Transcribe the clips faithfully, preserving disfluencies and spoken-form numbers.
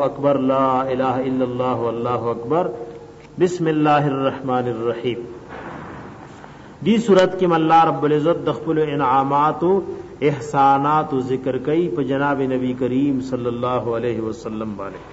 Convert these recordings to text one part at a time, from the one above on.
اکبر لا الہ الا اللہ واللہ اکبر بسم اللہ الرحمن الرحیم. دی صورت کې اللہ رب العزت د خپل انعامات او احسانات ذکر کوي په جناب نبی کریم صلی الله علیه وسلم باندې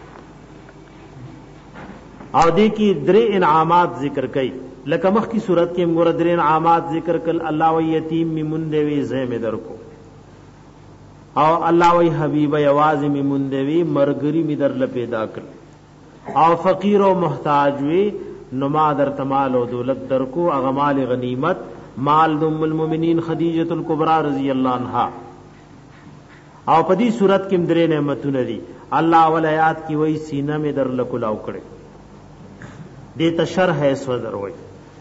او دې کې درې انعامات ذکر کوي لکه مخ کی صورت کې موږ درې انعامات ذکر کړل. الله و یتیم میموندوي زم درکو او الله و حبیب یواز میموندوي مرګری می در ل پیدا کړ او فقیر او محتاج وی نما در تمال او دولت درکو اغمال غنیمت مال ام المؤمنین خدیجه الکبری رضی الله عنها. او په دې صورت کې درې نعمتونه دي. الله ولایات کی وای سینه می در ل کلاو کړي دې ته شرح ہے سو دروي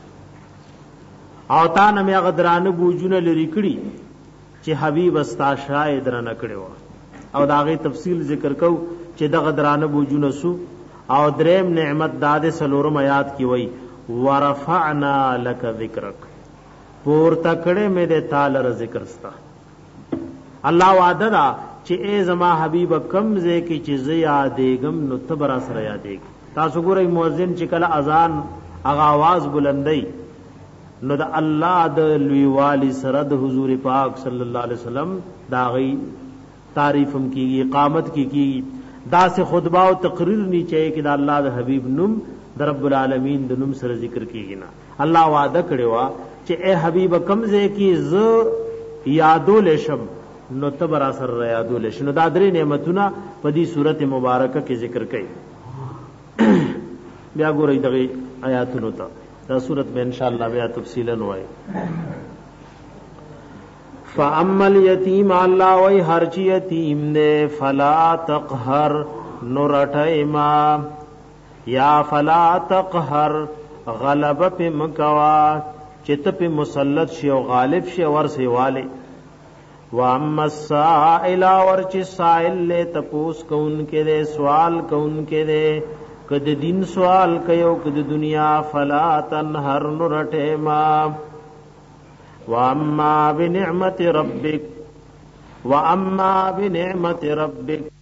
او تا نه مې غدرانه بوجونه لري کړي چې حبیب استا شاید را نکړو او دا غي تفصیل ذکر کو چې د غدرانه بوجونه سو. او دریم نعمت داد سلورم آیات کی وای ورفعنا لك ذکرک پور تکړه مې د تعالی ذکر ستا. الله وعده دا چې ای زما حبیب کمزه کی چې زیا دیګم نو تبرا سره یادېږي. تاسو ګورئ مؤذن چې کله اذان اغا आवाज بلندای نو د الله د لوی والی سره د حضور پاک صلی الله علیه وسلم دا غي تعریفم کیږي اقامت کیږي دا سے خطبہ او تقریر نی چاہیے کہ دا اللہ د حبیب نم د رب العالمین د نم سره ذکر کیږي نا. الله وعده کړی وا چې اے حبیب کمزه کی ز یادو لشم نو تبرا سر یادو لشم. نو دا درې نعمتونه په دې سورته مبارکه کې ذکر کړي. بیا ګورئ دغه آیاتونو ته دا سورته به ان شاء الله بیا تفصیلا وایي. فاما الیتیم اللہ وی ہر چی یتیم دے فلا تقہر نرٹیما یا فلا تقہر غلب پی مکوا چت پی مسلط شی و غالب شی ورسی والے. واما السائل ورچ سائل لے تپوس کون کے دے سوال کون کے دے کد دین سوال کیو کد دنیا فلا تنہر نرٹیما. وَأَمَّا بِنِعْمَةِ رَبِّكَ وَأَمَّا بِنِعْمَةِ رَبِّكَ